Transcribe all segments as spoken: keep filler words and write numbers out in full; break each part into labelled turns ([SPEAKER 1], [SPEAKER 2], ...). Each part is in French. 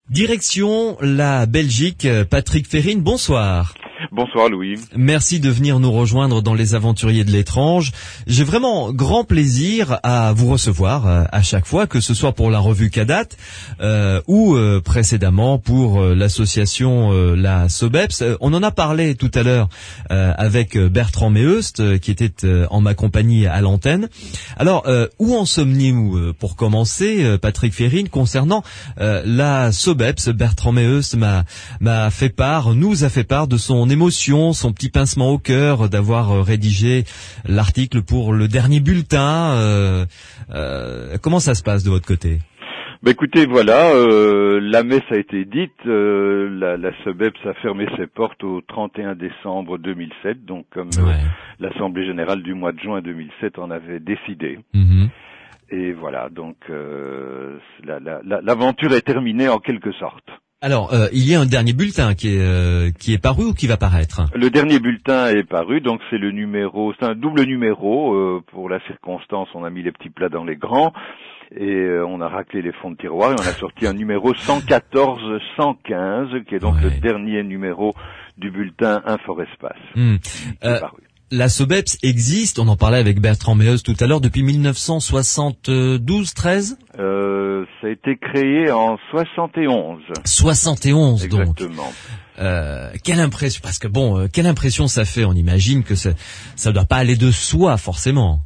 [SPEAKER 1] Direction la Belgique, Patrick Ferrine, bonsoir.
[SPEAKER 2] Bonsoir Louis.
[SPEAKER 1] Merci de venir nous rejoindre dans les Aventuriers de l'étrange. J'ai vraiment grand plaisir à vous recevoir euh, à chaque fois, que ce soit pour la revue Cadat euh, ou euh, précédemment pour euh, l'association euh, la Sobeps. Euh, on en a parlé tout à l'heure euh, avec Bertrand Meheust euh, qui était euh, en ma compagnie à l'antenne. Alors, euh, où en sommes-nous euh, pour commencer, euh, Patrick Ferrine, concernant euh, la Sobeps? Bertrand Meheust m'a, m'a fait part, nous a fait part de son émotion, son petit pincement au cœur d'avoir rédigé l'article pour le dernier bulletin. Euh, euh, comment ça se passe de votre côté?
[SPEAKER 2] Bah écoutez, voilà, euh, la messe a été dite, euh, la, la Sobeps a fermé ses portes au trente et un décembre deux mille sept, donc comme
[SPEAKER 1] Ouais.
[SPEAKER 2] euh, l'Assemblée générale du mois de juin deux mille sept en avait décidé.
[SPEAKER 1] Mm-hmm.
[SPEAKER 2] Et voilà, donc euh, la, la, la, l'aventure est terminée en quelque sorte.
[SPEAKER 1] Alors, euh, il y a un dernier bulletin qui est euh, qui est paru ou qui va paraître?
[SPEAKER 2] Le dernier bulletin est paru, donc c'est le numéro, c'est un double numéro, euh, pour la circonstance, on a mis les petits plats dans les grands, et euh, on a raclé les fonds de tiroir, et on a sorti un numéro cent quatorze cent quinze, qui est donc
[SPEAKER 1] Ouais.
[SPEAKER 2] le dernier numéro du bulletin Inforespace,
[SPEAKER 1] Mm.
[SPEAKER 2] qui
[SPEAKER 1] Euh,
[SPEAKER 2] est paru.
[SPEAKER 1] La Sobeps existe, on en parlait avec Bertrand Meheust tout à l'heure, depuis mille neuf cent soixante-douze treize
[SPEAKER 2] Euh, ça a été créé en soixante et onze.
[SPEAKER 1] soixante et onze donc.
[SPEAKER 2] Exactement.
[SPEAKER 1] Euh, quelle impression, parce que bon, euh, quelle impression ça fait, on imagine que ça, ça doit pas aller de soi forcément.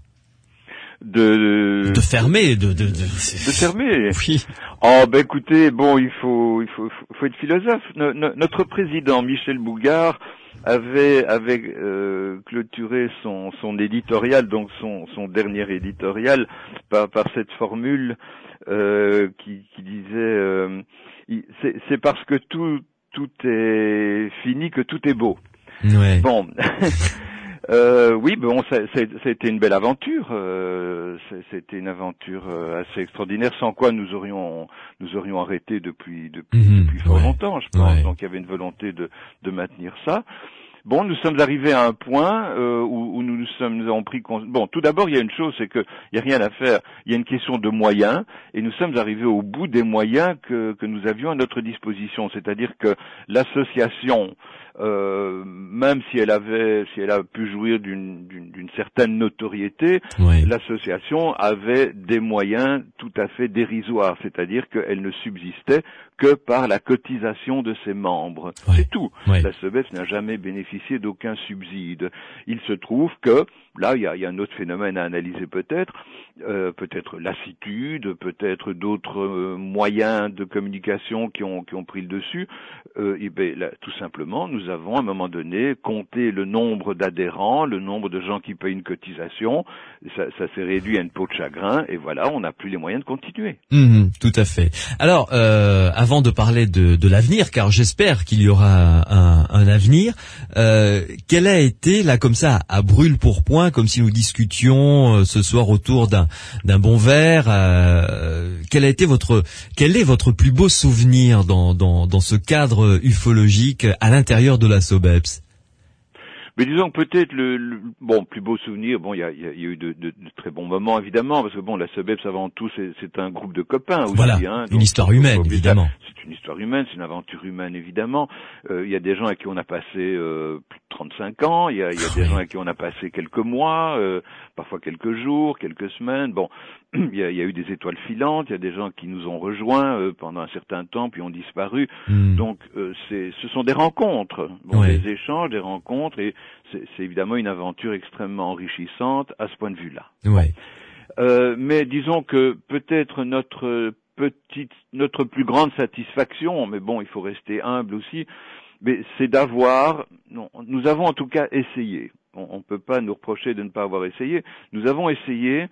[SPEAKER 2] De,
[SPEAKER 1] De fermer, de... De, de,
[SPEAKER 2] de fermer.
[SPEAKER 1] Oui.
[SPEAKER 2] Oh, ben écoutez, bon, il faut, il faut, faut être philosophe. No- no- notre président, Michel Bougard, avait, avait euh, clôturé son, son éditorial, donc son, son dernier éditorial, par, par cette formule euh, qui, qui disait euh, il- c'est, c'est parce que tout, tout est fini que tout est beau.
[SPEAKER 1] Ouais.
[SPEAKER 2] Bon. Euh, oui, bon, ça, ça, ça a été une belle aventure. Euh, ça- c'était une aventure euh, assez extraordinaire, sans quoi nous aurions nous aurions arrêté depuis depuis,
[SPEAKER 1] Mhm,
[SPEAKER 2] depuis fort
[SPEAKER 1] ouais.
[SPEAKER 2] longtemps, je pense.
[SPEAKER 1] Ouais.
[SPEAKER 2] Donc il y avait une volonté de de maintenir ça. Bon, nous sommes arrivés à un point euh, où, où nous nous sommes nous avons pris cons- bon. Tout d'abord, il y a une chose, c'est que il y a rien à faire. Il y a une question de moyens, et nous sommes arrivés au bout des moyens que que nous avions à notre disposition. C'est-à-dire que l'association, euh, même si elle avait, si elle a pu jouir d'une, d'une, d'une certaine notoriété,
[SPEAKER 1] Ouais.
[SPEAKER 2] l'association avait des moyens tout à fait dérisoires, c'est-à-dire qu'elle ne subsistait que par la cotisation de ses membres.
[SPEAKER 1] Ouais.
[SPEAKER 2] C'est tout.
[SPEAKER 1] Ouais.
[SPEAKER 2] La Sobeps n'a jamais bénéficié d'aucun subside. Il se trouve que, là, il y a, il y a un autre phénomène à analyser peut-être, euh, peut-être lassitude, peut-être d'autres euh, moyens de communication qui ont, qui ont pris le dessus. Euh, et ben, là, tout simplement, nous avons à un moment donné compté le nombre d'adhérents, le nombre de gens qui payent une cotisation, ça, ça s'est réduit à une peau de chagrin, et voilà, on n'a plus les moyens de continuer.
[SPEAKER 1] Mhm, tout à fait. Alors, euh, avant de parler de, de l'avenir, car j'espère qu'il y aura un, un avenir, euh, quelle a été, là, comme ça, à brûle pour point, comme si nous discutions euh, ce soir autour d'un, d'un bon verre, euh, quel a été votre, quel est votre plus beau souvenir dans, dans, dans ce cadre ufologique à l'intérieur de la Sobeps?
[SPEAKER 2] Mais disons que peut-être le, le bon plus beau souvenir, bon il y a, il y a, il y a eu de, de, de très bons moments évidemment, parce que bon la Sobeps avant tout c'est, c'est un groupe de copains aussi,
[SPEAKER 1] Voilà,
[SPEAKER 2] hein,
[SPEAKER 1] une
[SPEAKER 2] donc,
[SPEAKER 1] histoire
[SPEAKER 2] faut-
[SPEAKER 1] humaine,
[SPEAKER 2] faut oublier ça.
[SPEAKER 1] évidemment.
[SPEAKER 2] C'est une histoire humaine, c'est une aventure humaine évidemment. Euh, il y a des gens à qui on a passé euh, plus de trente-cinq ans, il y a, il y a des
[SPEAKER 1] Oui.
[SPEAKER 2] gens à qui on a passé quelques mois, euh, parfois quelques jours, quelques semaines. Bon, il y a, il y a eu des étoiles filantes, il y a des gens qui nous ont rejoints euh, pendant un certain temps puis ont disparu.
[SPEAKER 1] Hmm.
[SPEAKER 2] Donc euh, c'est, ce sont des rencontres, bon,
[SPEAKER 1] Ouais.
[SPEAKER 2] des échanges, des rencontres, et c'est, c'est évidemment une aventure extrêmement enrichissante à ce point de vue-là.
[SPEAKER 1] Ouais.
[SPEAKER 2] Euh, mais disons que peut-être notre petite, notre plus grande satisfaction, mais bon, il faut rester humble aussi, mais c'est d'avoir, non, nous avons en tout cas essayé. On ne peut pas nous reprocher de ne pas avoir essayé. Nous avons essayé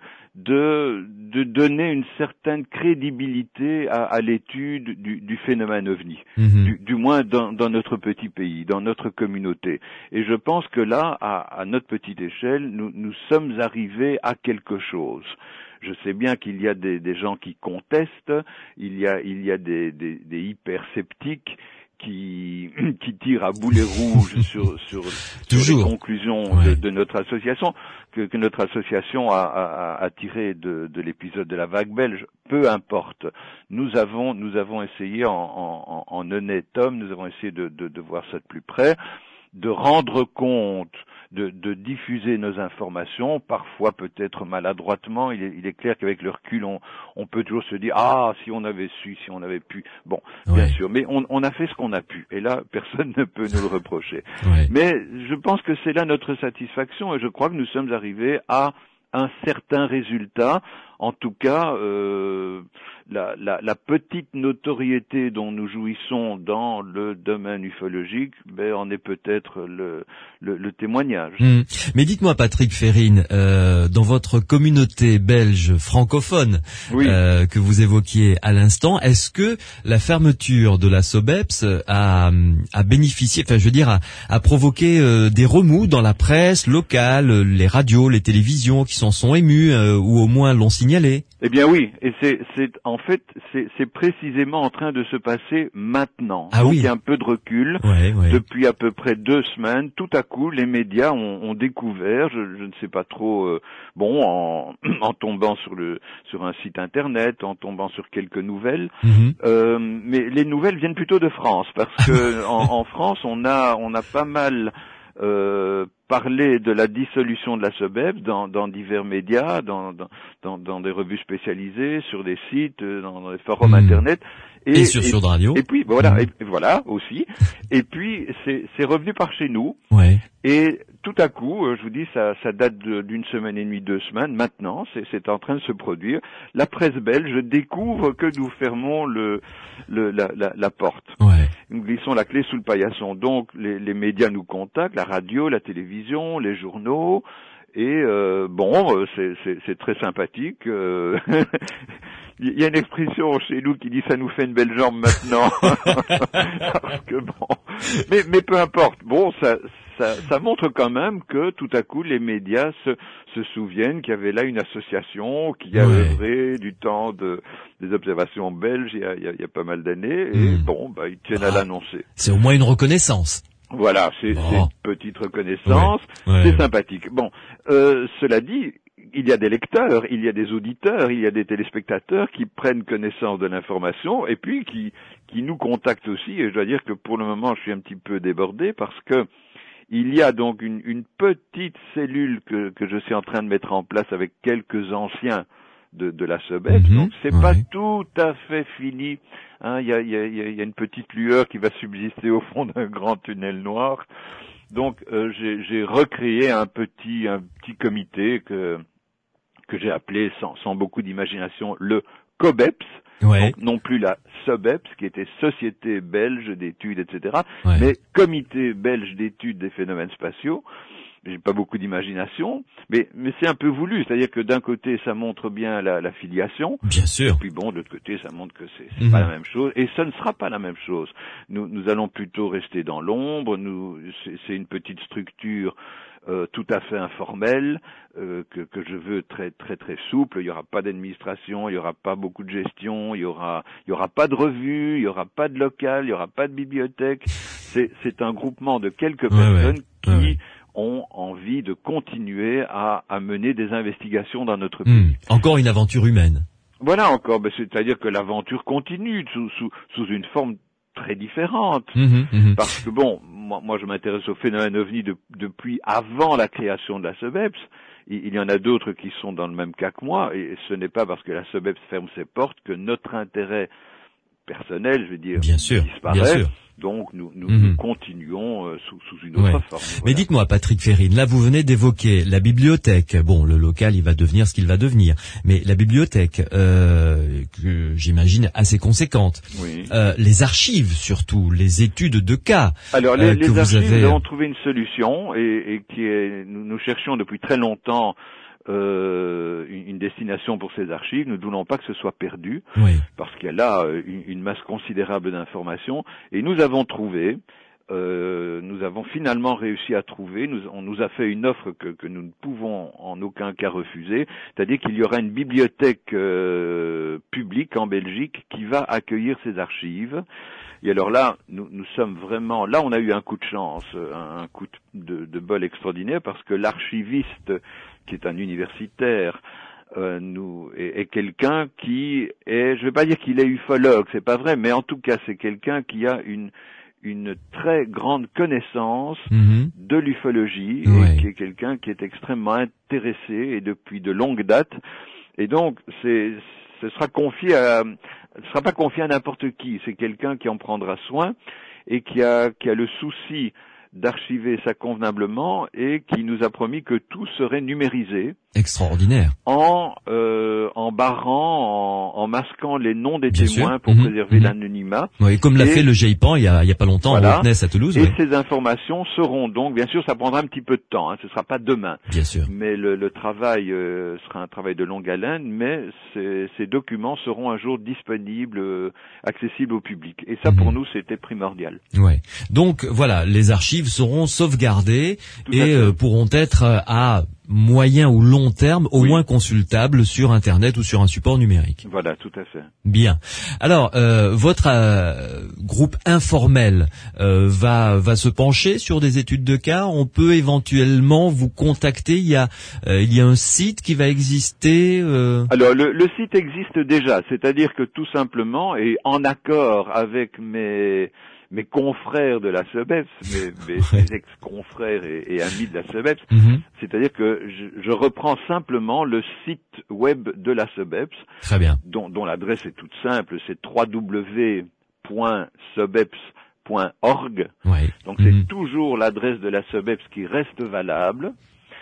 [SPEAKER 2] de, de donner une certaine crédibilité à, à l'étude du, du phénomène ovni,
[SPEAKER 1] Mhm.
[SPEAKER 2] du, du moins dans, dans notre petit pays, dans notre communauté. Et je pense que là, à, à notre petite échelle, nous, nous sommes arrivés à quelque chose. Je sais bien qu'il y a des, des gens qui contestent, il y a, il y a des, des, des hyper sceptiques qui qui tire à boulet rouge sur sur, sur les conclusions
[SPEAKER 1] ouais.
[SPEAKER 2] de, de notre association que, que notre association a, a, a tiré de, de l'épisode de la vague belge. Peu importe. Nous avons nous avons essayé en, en, en honnête homme, nous avons essayé de, de, de voir ça de plus près, de rendre compte, de, de diffuser nos informations, parfois peut-être maladroitement. Il est, il est clair qu'avec le recul, on, on peut toujours se dire « Ah, si on avait su, si on avait pu ». Bon, ouais. bien sûr, mais on, on a fait ce qu'on a pu. Et là, personne ne peut nous le reprocher. Ouais. Mais je pense que c'est là notre satisfaction et je crois que nous sommes arrivés à un certain résultat. En tout cas, euh, la, la, la petite notoriété dont nous jouissons dans le domaine ufologique, ben, en est peut-être le, le, le témoignage.
[SPEAKER 1] Mmh. Mais dites-moi, Patrick Férine, euh, dans votre communauté belge francophone oui. euh, que vous évoquiez à l'instant, est-ce que la fermeture de la SOBEPS a, a bénéficié, enfin je veux dire, a, a provoqué euh, des remous dans la presse locale, les radios, les télévisions qui s'en sont émues euh, ou au moins l'ont signalé?
[SPEAKER 2] Eh bien oui, et c'est, c'est en fait c'est, c'est précisément en train de se passer maintenant.
[SPEAKER 1] Ah
[SPEAKER 2] Donc
[SPEAKER 1] oui.
[SPEAKER 2] il y a un peu de recul.
[SPEAKER 1] Ouais, ouais.
[SPEAKER 2] Depuis à peu près deux semaines, tout à coup, les médias ont, ont découvert, je, je ne sais pas trop, euh, bon, en, en tombant sur le sur un site internet, en tombant sur quelques nouvelles, mm-hmm. euh, mais les nouvelles viennent plutôt de France, parce que en, en France, on a on a pas mal Euh, parler de la dissolution de la SOBEPS dans, dans divers médias, dans, dans, dans des revues spécialisées, sur des sites, dans, dans des forums mmh. internet.
[SPEAKER 1] Et, et sur
[SPEAKER 2] et,
[SPEAKER 1] Sud Radio.
[SPEAKER 2] Et puis voilà, mmh. et, et voilà aussi. Et puis c'est, c'est revenu par chez nous.
[SPEAKER 1] Ouais.
[SPEAKER 2] Et tout à coup, je vous dis, ça, ça date de, d'une semaine et demie, deux semaines. Maintenant, c'est, c'est en train de se produire. La presse belge découvre que nous fermons le, le la, la, la porte.
[SPEAKER 1] Ouais.
[SPEAKER 2] Nous glissons la clé sous le paillasson. Donc, les, les médias nous contactent, la radio, la télévision, les journaux. Et euh, bon, c'est, c'est, c'est très sympathique. Euh, il y a une expression chez nous qui dit « ça nous fait une belle jambe maintenant ». Parce que bon, mais, mais peu importe. Bon, ça, ça, ça montre quand même que tout à coup les médias se, se souviennent qu'il y avait là une association qui a ouais. œuvré du temps de, des observations belges il y a, il y a, il y a pas mal d'années. Et mmh. bon, bah, ils tiennent ah, à l'annoncer.
[SPEAKER 1] C'est au moins une reconnaissance.
[SPEAKER 2] Voilà, c'est, oh. c'est une petite reconnaissance, ouais, ouais. c'est sympathique. Bon, euh, cela dit, il y a des lecteurs, il y a des auditeurs, il y a des téléspectateurs qui prennent connaissance de l'information et puis qui, qui nous contactent aussi. Et je dois dire que pour le moment, je suis un petit peu débordé parce que il y a donc une, une petite cellule que, que je suis en train de mettre en place avec quelques anciens de, de la SOBEPS. Mm-hmm, donc c'est ouais. pas tout à fait fini. Hein, il y a, il y a, il y a une petite lueur qui va subsister au fond d'un grand tunnel noir. Donc euh, j'ai, j'ai recréé un petit, un petit comité que que j'ai appelé sans, sans beaucoup d'imagination le COBEPS.
[SPEAKER 1] Ouais.
[SPEAKER 2] Donc non plus la SOBEPS qui était Société belge d'études, et cetera,
[SPEAKER 1] ouais.
[SPEAKER 2] mais Comité belge d'études des phénomènes spatiaux. J'ai pas beaucoup d'imagination, mais mais c'est un peu voulu, c'est-à-dire que d'un côté ça montre bien la, la filiation,
[SPEAKER 1] bien sûr,
[SPEAKER 2] et puis bon de l'autre côté ça montre que c'est, c'est mmh. pas la même chose, et ce ne sera pas la même chose. Nous nous allons plutôt rester dans l'ombre. Nous c'est, c'est une petite structure euh, tout à fait informelle euh, que que je veux très très très souple. Il y aura pas d'administration, il y aura pas beaucoup de gestion, il y aura il y aura pas de revue, il y aura pas de local, il y aura pas de bibliothèque. C'est c'est un groupement de quelques
[SPEAKER 1] ouais,
[SPEAKER 2] personnes
[SPEAKER 1] ouais.
[SPEAKER 2] qui
[SPEAKER 1] ouais.
[SPEAKER 2] ont envie de continuer à, à mener des investigations dans notre pays.
[SPEAKER 1] Mmh. Encore une aventure humaine.
[SPEAKER 2] Voilà encore, ben c'est-à-dire que l'aventure continue sous, sous, sous une forme très différente.
[SPEAKER 1] Mmh, mmh.
[SPEAKER 2] Parce que bon, moi, moi je m'intéresse au phénomène ovni de, depuis avant la création de la SOBEPS. Il, il y en a d'autres qui sont dans le même cas que moi, et ce n'est pas parce que la SOBEPS ferme ses portes que notre intérêt personnel, je veux dire,
[SPEAKER 1] bien sûr,
[SPEAKER 2] disparaît.
[SPEAKER 1] Bien sûr.
[SPEAKER 2] Donc nous, nous,
[SPEAKER 1] mmh.
[SPEAKER 2] nous continuons euh, sous, sous une autre
[SPEAKER 1] ouais.
[SPEAKER 2] forme. Voilà.
[SPEAKER 1] Mais dites-moi, Patrick Férine, là vous venez d'évoquer la bibliothèque. Bon, le local, il va devenir ce qu'il va devenir. Mais la bibliothèque, euh, que j'imagine assez conséquente.
[SPEAKER 2] Oui.
[SPEAKER 1] Euh, les archives surtout, les études de cas.
[SPEAKER 2] Alors les,
[SPEAKER 1] euh,
[SPEAKER 2] les
[SPEAKER 1] que
[SPEAKER 2] archives,
[SPEAKER 1] vous avez...
[SPEAKER 2] nous avons trouvé une solution et, et qui est, nous, nous cherchions depuis très longtemps Euh, une, une destination pour ces archives. Nous ne voulons pas que ce soit perdu,
[SPEAKER 1] oui.
[SPEAKER 2] parce qu'il y a là une, une masse considérable d'informations, et nous avons trouvé euh, nous avons finalement réussi à trouver, nous, on nous a fait une offre que, que nous ne pouvons en aucun cas refuser, c'est-à-dire qu'il y aura une bibliothèque euh, publique en Belgique qui va accueillir ces archives. Et alors là, nous, nous sommes vraiment, là on a eu un coup de chance, un, un coup de, de bol extraordinaire, parce que l'archiviste, qui est un universitaire, euh, nous est, est quelqu'un qui est, je ne vais pas dire qu'il est ufologue, c'est pas vrai, mais en tout cas c'est quelqu'un qui a une une très grande connaissance mmh. de l'ufologie, ouais. et qui est quelqu'un qui est extrêmement intéressé et depuis de longues dates. Et donc, c'est, ce sera confié à, ce sera pas confié à n'importe qui. C'est quelqu'un qui en prendra soin et qui a, qui a le souci d'archiver ça convenablement et qui nous a promis que tout serait numérisé.
[SPEAKER 1] Extraordinaire.
[SPEAKER 2] En, euh, en barrant, en, en masquant les noms des
[SPEAKER 1] Bien
[SPEAKER 2] témoins
[SPEAKER 1] sûr.
[SPEAKER 2] pour
[SPEAKER 1] mmh.
[SPEAKER 2] préserver
[SPEAKER 1] mmh.
[SPEAKER 2] l'anonymat.
[SPEAKER 1] Oui, comme l'a
[SPEAKER 2] et,
[SPEAKER 1] fait le GEIPAN il y a, il y a pas longtemps,
[SPEAKER 2] voilà.
[SPEAKER 1] en Haute-Ness à Toulouse.
[SPEAKER 2] Et
[SPEAKER 1] oui.
[SPEAKER 2] ces informations seront donc, bien sûr, ça prendra un petit peu de temps, hein, ce sera pas demain.
[SPEAKER 1] Bien sûr.
[SPEAKER 2] Mais le, le travail euh, sera un travail de longue haleine, mais ces, ces documents seront un jour disponibles, euh, accessibles au public. Et ça, mmh. pour nous, c'était primordial.
[SPEAKER 1] Ouais. Donc voilà, les archives seront sauvegardées Tout et euh, pourront être euh, à moyen ou long terme, au oui. moins consultables sur Internet ou sur un support numérique.
[SPEAKER 2] Voilà, tout à fait.
[SPEAKER 1] Bien. Alors, euh, votre euh, groupe informel euh, va va se pencher sur des études de cas. On peut éventuellement vous contacter. Il y a euh, il y a un site qui va exister. Euh...
[SPEAKER 2] Alors, le, le site existe déjà. C'est-à-dire que tout simplement, et en accord avec mes mes confrères de la SEBEPS, mes, mes, ouais. mes ex-confrères et, et amis de la SEBEPS, mm-hmm. c'est-à-dire que je, je reprends simplement le site web de la SEBEPS,
[SPEAKER 1] Très bien.
[SPEAKER 2] dont, dont l'adresse est toute simple, c'est w w w point sebeps point org.
[SPEAKER 1] Ouais.
[SPEAKER 2] Donc
[SPEAKER 1] mm-hmm.
[SPEAKER 2] c'est toujours l'adresse de la SEBEPS qui reste valable,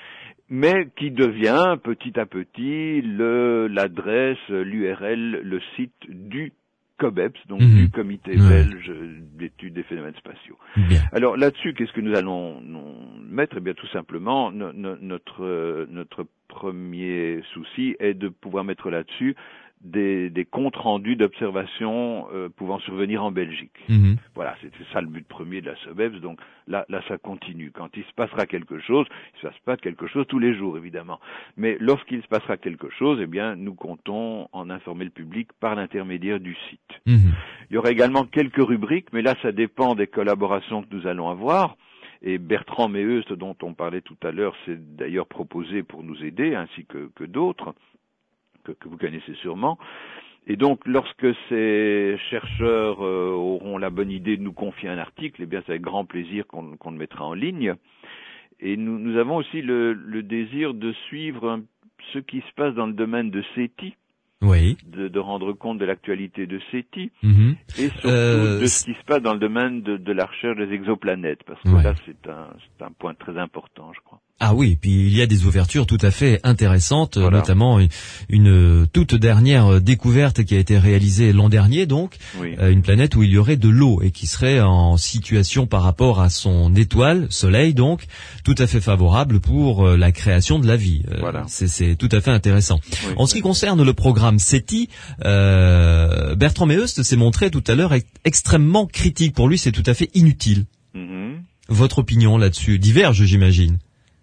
[SPEAKER 2] mais qui devient petit à petit le, l'adresse, l'U R L, le site du COBEPS, donc mmh. du Comité ouais. belge d'études des phénomènes spatiaux.
[SPEAKER 1] Bien.
[SPEAKER 2] Alors là-dessus, qu'est-ce que nous allons mettre ? Eh bien, tout simplement, no, no, notre notre premier souci est de pouvoir mettre là-dessus des, des comptes rendus d'observations euh, pouvant survenir en Belgique. Mmh. Voilà, c'était ça le but premier de la SEBEPS. Donc là, là, ça continue. Quand il se passera quelque chose, il se passe pas quelque chose tous les jours, évidemment. Mais lorsqu'il se passera quelque chose, eh bien, nous comptons en informer le public par l'intermédiaire du site. Mmh. Il y aura également quelques rubriques, mais là, ça dépend des collaborations que nous allons avoir. Et Bertrand Meheust, dont on parlait tout à l'heure, s'est d'ailleurs proposé pour nous aider, ainsi que, que d'autres. Que, que vous connaissez sûrement. Et donc, lorsque ces chercheurs euh, auront la bonne idée de nous confier un article, eh bien, c'est avec grand plaisir qu'on, qu'on le mettra en ligne. Et nous, nous avons aussi le, le désir de suivre ce qui se passe dans le domaine de SETI.
[SPEAKER 1] Oui.
[SPEAKER 2] De, de rendre compte de l'actualité de SETI.
[SPEAKER 1] Mm-hmm.
[SPEAKER 2] Et surtout
[SPEAKER 1] euh,
[SPEAKER 2] de ce qui se passe dans le domaine de, de la recherche des exoplanètes. Parce que
[SPEAKER 1] ouais.
[SPEAKER 2] là, c'est un, c'est un point très important, je crois.
[SPEAKER 1] Ah oui, puis il y a des ouvertures tout à fait intéressantes,
[SPEAKER 2] voilà.
[SPEAKER 1] notamment une, une toute dernière découverte qui a été réalisée l'an dernier, donc
[SPEAKER 2] oui.
[SPEAKER 1] euh, une planète où il y aurait de l'eau et qui serait en situation par rapport à son étoile, Soleil, donc tout à fait favorable pour euh, la création de la vie. Euh,
[SPEAKER 2] voilà.
[SPEAKER 1] c'est, c'est tout à fait intéressant.
[SPEAKER 2] Oui,
[SPEAKER 1] en ce qui concerne le programme SETI, euh, Bertrand Meheust s'est montré tout à l'heure extrêmement critique. Pour lui, c'est tout à fait inutile.
[SPEAKER 2] Mm-hmm.
[SPEAKER 1] Votre opinion là-dessus diverge, j'imagine.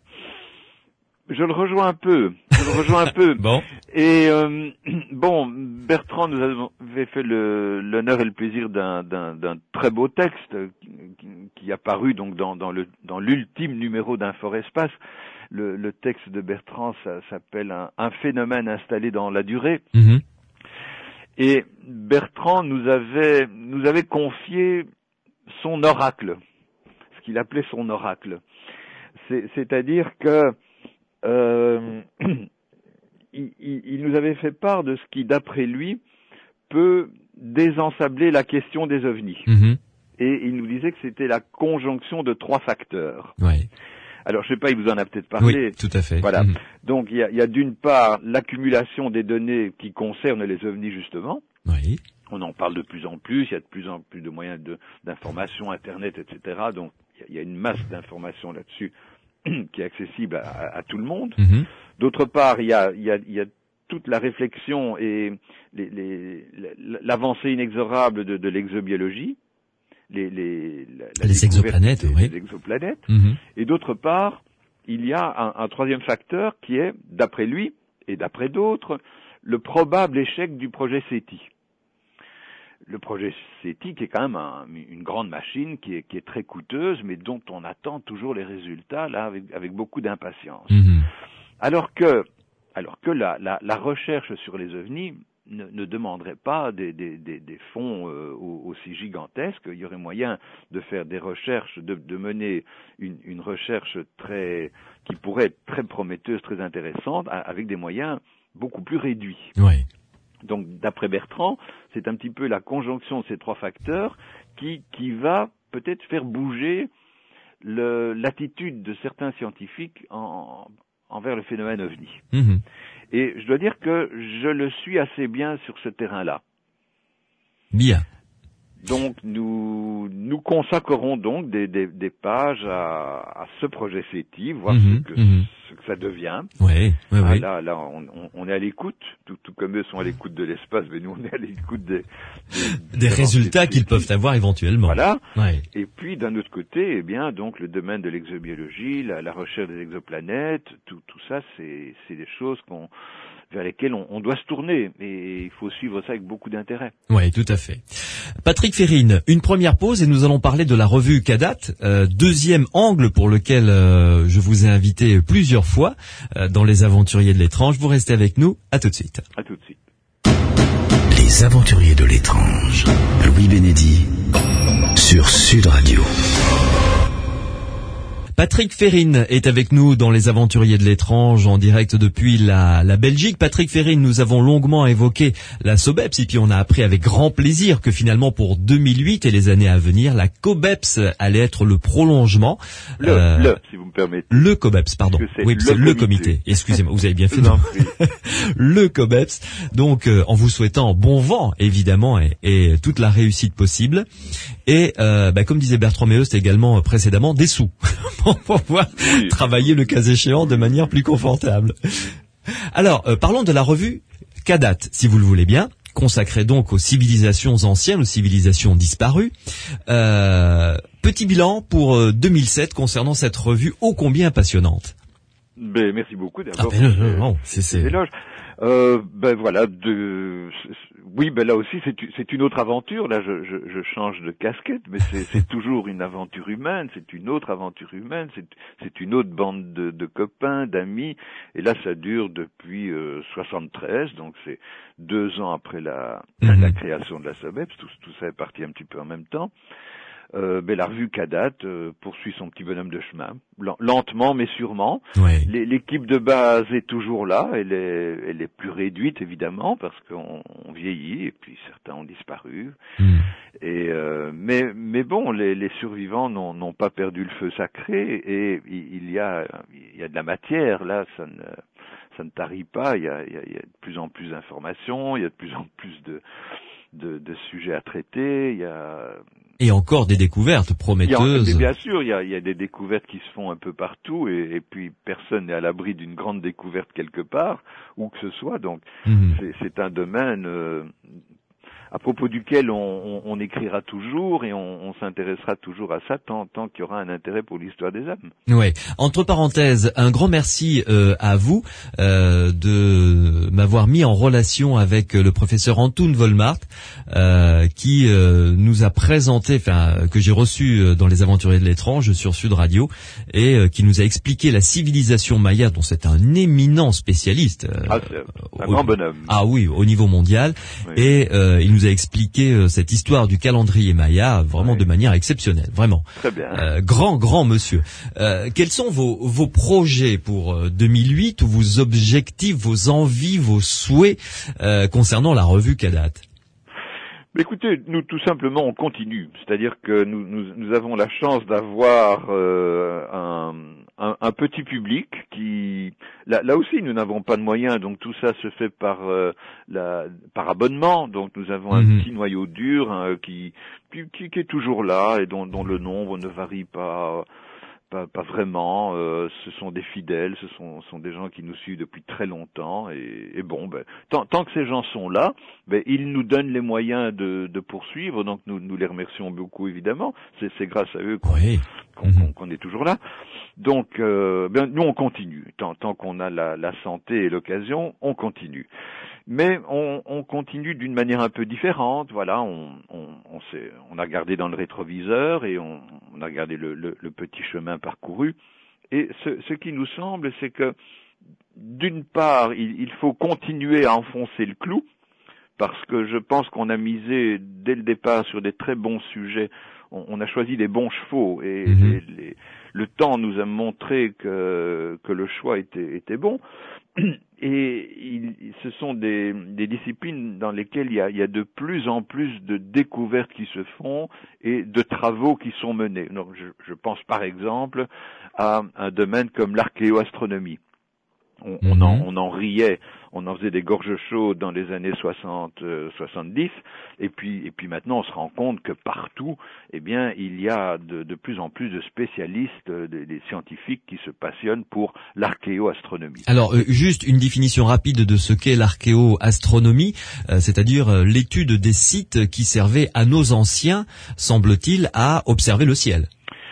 [SPEAKER 2] Je le rejoins un peu. Je le rejoins un peu.
[SPEAKER 1] Bon.
[SPEAKER 2] Et euh, bon, Bertrand nous avait fait le, l'honneur et le plaisir d'un, d'un, d'un très beau texte qui, qui a paru donc dans, dans, le, dans l'ultime numéro d'Inforespace. Le, le texte de Bertrand, ça s'appelle un, un phénomène installé dans la durée.
[SPEAKER 1] Mm-hmm.
[SPEAKER 2] Et Bertrand nous avait nous avait confié son oracle, ce qu'il appelait son oracle. C'est, c'est-à-dire que Euh, il, il nous avait fait part de ce qui, d'après lui, peut désensabler la question des ovnis. Mmh. Et il nous disait que c'était la conjonction de trois facteurs.
[SPEAKER 1] Oui.
[SPEAKER 2] Alors, je sais pas, il vous en a peut-être parlé.
[SPEAKER 1] Oui, tout à fait.
[SPEAKER 2] Voilà.
[SPEAKER 1] Mmh.
[SPEAKER 2] Donc, il y a, il y a d'une part l'accumulation des données qui concernent les ovnis, justement.
[SPEAKER 1] Oui.
[SPEAKER 2] On en parle de plus en plus, il y a de plus en plus de moyens de, d'information, Internet, et cetera. Donc, il y a une masse d'informations là-dessus qui est accessible à, à tout le monde. Mmh. D'autre part, il y a, il y a, il y a toute la réflexion et les, les, l'avancée inexorable de, de l'exobiologie. les, les, la, la
[SPEAKER 1] les exoplanètes,
[SPEAKER 2] des,
[SPEAKER 1] oui.
[SPEAKER 2] des exoplanètes.
[SPEAKER 1] Mm-hmm. Et
[SPEAKER 2] d'autre part, il y a un, un troisième facteur qui est, d'après lui et d'après d'autres, le probable échec du projet SETI. Le projet SETI qui est quand même un, une grande machine qui est, qui est très coûteuse, mais dont on attend toujours les résultats là avec, avec beaucoup d'impatience.
[SPEAKER 1] Mm-hmm. Alors
[SPEAKER 2] que, alors que la, la, la recherche sur les ovnis ne, ne demanderait pas des, des, des, des fonds euh, aussi gigantesques. Il y aurait moyen de faire des recherches, de, de mener une, une recherche très, qui pourrait être très prometteuse, très intéressante, avec des moyens beaucoup plus réduits.
[SPEAKER 1] Oui.
[SPEAKER 2] Donc, d'après Bertrand, c'est un petit peu la conjonction de ces trois facteurs qui, qui va peut-être faire bouger le, l'attitude de certains scientifiques en, envers le phénomène ovni.
[SPEAKER 1] Mmh.
[SPEAKER 2] Et je dois dire que je le suis assez bien sur ce terrain-là.
[SPEAKER 1] Bien.
[SPEAKER 2] Donc nous nous consacrerons donc des, des, des pages à, à ce projet SETI, voir mmh, ce, que, mmh. ce que ça devient.
[SPEAKER 1] Oui, oui,
[SPEAKER 2] ah,
[SPEAKER 1] oui.
[SPEAKER 2] Là, là, on, on, on est à l'écoute, tout, tout comme eux sont à l'écoute de l'espace, mais nous on est à l'écoute des
[SPEAKER 1] des, des résultats qu'ils peuvent avoir éventuellement.
[SPEAKER 2] Voilà.
[SPEAKER 1] Ouais.
[SPEAKER 2] Et puis d'un autre côté, eh bien donc le domaine de l'exobiologie, la, la recherche des exoplanètes, tout, tout ça, c'est c'est des choses qu'on vers lesquelles on, on doit se tourner, et il faut suivre ça avec beaucoup d'intérêt.
[SPEAKER 1] Oui, tout à fait. Patrick Férine, une première pause et nous allons parler de la revue Cadat, euh, deuxième angle pour lequel euh, je vous ai invité plusieurs fois euh, dans Les Aventuriers de l'étrange. Vous restez avec nous, à tout de suite.
[SPEAKER 2] À tout de suite.
[SPEAKER 3] Les Aventuriers de l'étrange, Louis Bénédy, sur Sud Radio.
[SPEAKER 1] Patrick Férine est avec nous dans Les Aventuriers de l'étrange en direct depuis la, la Belgique. Patrick Férine, nous avons longuement évoqué la SOBEPS et puis on a appris avec grand plaisir que finalement pour deux mille huit et les années à venir, la COBEPS allait être le prolongement.
[SPEAKER 2] Le, euh, le si vous me permettez.
[SPEAKER 1] Le COBEPS, pardon.
[SPEAKER 2] C'est
[SPEAKER 1] oui,
[SPEAKER 2] le
[SPEAKER 1] c'est
[SPEAKER 2] comité.
[SPEAKER 1] le comité. Excusez-moi, vous avez bien fait. Le COBEPS. Donc, euh, en vous souhaitant bon vent, évidemment, et, et toute la réussite possible. Et, euh, bah, comme disait Bertrand Meust également précédemment, des sous. Pour pouvoir oui. travailler le cas échéant de manière plus confortable. Alors, euh, parlons de la revue Cadat, si vous le voulez bien, consacrée donc aux civilisations anciennes, aux civilisations disparues. Euh, petit bilan pour euh, deux mille sept concernant cette revue ô combien passionnante.
[SPEAKER 2] Ben, merci beaucoup d'abord.
[SPEAKER 1] Ah ben non, non, non, c'est, c'est...
[SPEAKER 2] éloges. Euh, ben voilà, de, oui, ben là aussi c'est, c'est une autre aventure. Là, je, je, je change de casquette, mais c'est, c'est toujours une aventure humaine. C'est une autre aventure humaine. C'est, c'est une autre bande de, de copains, d'amis. Et là, ça dure depuis euh, soixante-treize, donc c'est deux ans après la, mm-hmm. la création de la SOBEPS. Tout, tout ça est parti un petit peu en même temps. Euh, ben, la revue Cadat euh, poursuit son petit bonhomme de chemin, lentement mais sûrement.
[SPEAKER 1] Ouais.
[SPEAKER 2] L'équipe de base est toujours là, elle est, elle est plus réduite évidemment parce qu'on on vieillit et puis certains ont disparu.
[SPEAKER 1] Mm.
[SPEAKER 2] Et euh, mais mais bon, les, les survivants n'ont, n'ont pas perdu le feu sacré et il y a il y a de la matière là, ça ne ça ne tarit pas. Il y a, il y a, il y a de plus en plus d'informations, il y a de plus en plus de de, de sujets à traiter. Il y a
[SPEAKER 1] Et encore des découvertes prometteuses.
[SPEAKER 2] Il y a, bien sûr, il y, a, il y a des découvertes qui se font un peu partout, et, et puis personne n'est à l'abri d'une grande découverte quelque part, où que ce soit. Donc, mmh. c'est, c'est un domaine euh, à propos duquel on, on, on écrira toujours et on, on s'intéressera toujours à ça tant, tant qu'il y aura un intérêt pour l'histoire des âmes.
[SPEAKER 1] Oui. Entre parenthèses, un grand merci euh, à vous euh, de m'avoir mis en relation avec le professeur Antoon Volmart, euh, qui euh, nous a présenté, enfin que j'ai reçu dans Les Aventuriers de l'étrange sur Sud Radio, et euh, qui nous a expliqué la civilisation maya, dont c'est un éminent spécialiste. Euh,
[SPEAKER 2] ah, c'est un au, grand bonhomme.
[SPEAKER 1] Ah oui, au niveau mondial. Oui. Et euh, il nous a expliqué euh, cette histoire du calendrier maya vraiment oui. de manière exceptionnelle, vraiment.
[SPEAKER 2] Très bien.
[SPEAKER 1] Euh, grand, grand monsieur. Euh, quels sont vos, vos projets pour euh, deux mille huit, ou vos objectifs, vos envies, vos souhaits euh, concernant la revue Cadat?
[SPEAKER 2] Écoutez, nous tout simplement on continue, c'est-à-dire que nous, nous, nous avons la chance d'avoir euh, un, un, un petit public qui, là, là aussi nous n'avons pas de moyens, donc tout ça se fait par euh, la, par abonnement, donc nous avons un mmh. petit noyau dur hein, qui, qui, qui est toujours là et dont, dont le nombre ne varie pas pas, pas vraiment. Euh, ce sont des fidèles, ce sont, sont des gens qui nous suivent depuis très longtemps. Et, et bon, ben, tant, tant que ces gens sont là, ben, ils nous donnent les moyens de, de poursuivre. Donc nous, nous les remercions beaucoup, évidemment. C'est, c'est grâce à eux qu'on,
[SPEAKER 1] Oui.
[SPEAKER 2] qu'on, qu'on, qu'on est toujours là. Donc, euh, ben, nous on continue. Tant, tant qu'on a la, la santé et l'occasion, on continue. Mais on, on continue d'une manière un peu différente. Voilà, on, on, on, s'est, on a regardé dans le rétroviseur et on, on a regardé le, le, le petit chemin parcouru. Et ce, ce qui nous semble, c'est que d'une part, il, il faut continuer à enfoncer le clou, parce que je pense qu'on a misé dès le départ sur des très bons sujets. On, on a choisi des bons chevaux et mmh. les, les, le temps nous a montré que, que le choix était, était bon. Et il, ce sont des, des disciplines dans lesquelles il y, a, il y a de plus en plus de découvertes qui se font et de travaux qui sont menés. Donc, je, je pense par exemple à un domaine comme l'archéoastronomie. On, mm-hmm. on, en, on en riait, on en faisait des gorges chaudes dans les années soixante, soixante-dix, et puis, et puis maintenant on se rend compte que partout, eh bien, il y a de, de plus en plus de spécialistes, des, des scientifiques qui se passionnent pour l'archéoastronomie.
[SPEAKER 1] Alors, euh, juste une définition rapide de ce qu'est l'archéoastronomie, euh, c'est-à-dire euh, l'étude des sites qui servaient à nos anciens, semble-t-il, à observer le ciel.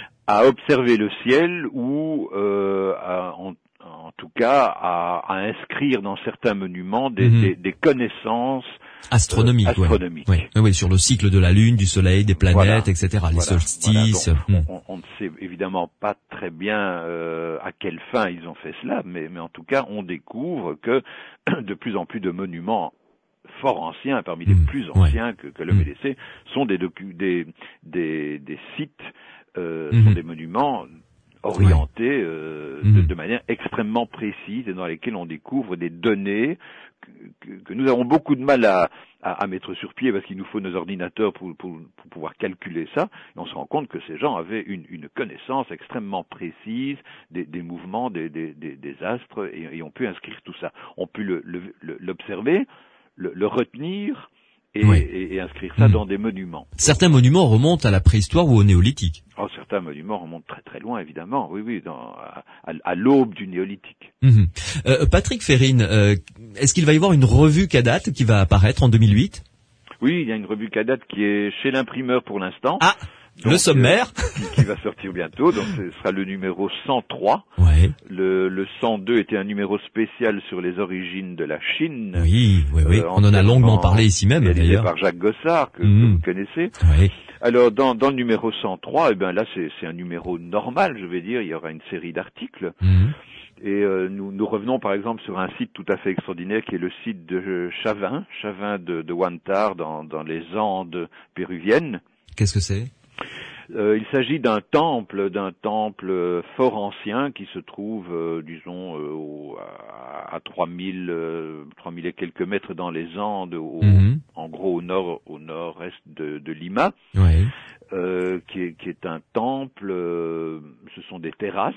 [SPEAKER 2] À observer le ciel ou euh, à, en en tout cas à, à inscrire dans certains monuments des, mmh. des, des connaissances
[SPEAKER 1] astronomiques,
[SPEAKER 2] euh, astronomiques.
[SPEAKER 1] Oui. Oui, oui, sur le cycle de la Lune, du Soleil, des planètes, voilà. et cetera. Les voilà. solstices.
[SPEAKER 2] Voilà. Donc, mmh. on, on ne sait évidemment pas très bien euh, à quelle fin ils ont fait cela, mais, mais en tout cas, on découvre que de plus en plus de monuments fort anciens, parmi les mmh. plus anciens ouais. que, que l'homme ait mmh. laissés, sont des, docu- des, des, des sites, euh, mmh. sont des monuments orientés euh, mmh. de, de manière extrêmement précise et dans lesquels on découvre des données que, que, que nous avons beaucoup de mal à, à, à mettre sur pied parce qu'il nous faut nos ordinateurs pour, pour, pour pouvoir calculer ça. Et on se rend compte que ces gens avaient une, une connaissance extrêmement précise des, des mouvements des, des, des, des astres et, et on peut inscrire tout ça. On peut le, le, le, l'observer, le, le retenir et, oui. et, et inscrire ça mmh. dans des monuments.
[SPEAKER 1] Certains monuments remontent à la préhistoire ou au néolithique.
[SPEAKER 2] Oh, certains monuments remontent très très loin, évidemment. Oui, oui, dans, à, à, à l'aube du néolithique.
[SPEAKER 1] Mmh. Euh, Patrick Ferrine, euh, est-ce qu'il va y avoir une revue Cadat qui va apparaître en deux mille huit ?
[SPEAKER 2] Oui, il y a une revue Cadat qui est chez l'imprimeur pour l'instant.
[SPEAKER 1] Ah, donc, le sommaire
[SPEAKER 2] euh, qui, qui va sortir bientôt. Donc, ce sera le numéro cent trois.
[SPEAKER 1] Ouais.
[SPEAKER 2] Le, le cent deux était un numéro spécial sur les origines de la Chine.
[SPEAKER 1] Oui, oui, oui. Euh, On en a longuement parlé ici même, d'ailleurs.
[SPEAKER 2] Par Jacques Gossard, que,
[SPEAKER 1] mmh.
[SPEAKER 2] que vous connaissez.
[SPEAKER 1] Oui.
[SPEAKER 2] Alors, dans, dans le numéro cent trois, eh ben là, c'est, c'est un numéro normal, je vais dire. Il y aura une série d'articles. Mmh. Et euh, nous, nous revenons par exemple sur un site tout à fait extraordinaire qui est le site de Chavin, Chavin de, de Huántar dans, dans les Andes péruviennes.
[SPEAKER 1] Qu'est-ce que c'est ?
[SPEAKER 2] Euh, il s'agit d'un temple, d'un temple fort ancien qui se trouve, euh, disons, euh, au, à, à trois mille, euh, trois mille et quelques mètres dans les Andes, au, mmh. en gros au nord, au nord-est de, de Lima,
[SPEAKER 1] ouais. euh,
[SPEAKER 2] qui, est, qui est un temple. Euh, ce sont des terrasses.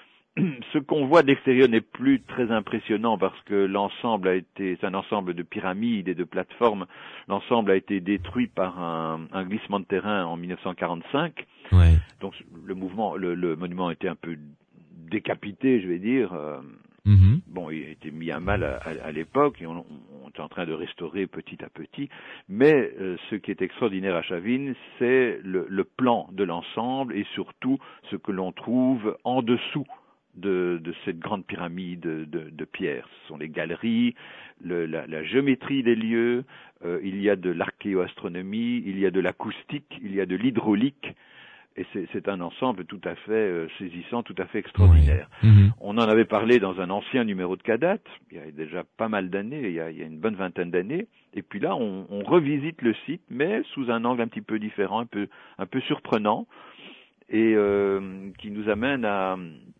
[SPEAKER 2] Ce qu'on voit d'extérieur n'est plus très impressionnant parce que l'ensemble a été, c'est un ensemble de pyramides et de plateformes. L'ensemble a été détruit par un, un glissement de terrain en mille neuf cent quarante-cinq.
[SPEAKER 1] Ouais.
[SPEAKER 2] Donc le mouvement, le, le monument a été un peu décapité, je vais dire.
[SPEAKER 1] Mm-hmm.
[SPEAKER 2] Bon, il a été mis à mal à, à, à l'époque et on, on est en train de restaurer petit à petit. Mais euh, ce qui est extraordinaire à Chavin, c'est le, le plan de l'ensemble et surtout ce que l'on trouve en dessous de, de cette grande pyramide de, de, de pierre. Ce sont les galeries, le, la, la géométrie des lieux, euh, il y a de l'archéoastronomie, il y a de l'acoustique, il y a de l'hydraulique, et c'est, c'est un ensemble tout à fait euh, saisissant, tout à fait extraordinaire.
[SPEAKER 1] Oui. Mmh.
[SPEAKER 2] On en avait parlé dans un ancien numéro de Cadat, il y a déjà pas mal d'années, il y a, il y a une bonne vingtaine d'années, et puis là on, on revisite le site, mais sous un angle un petit peu différent, un peu, un peu surprenant, et euh, qui nous amène à...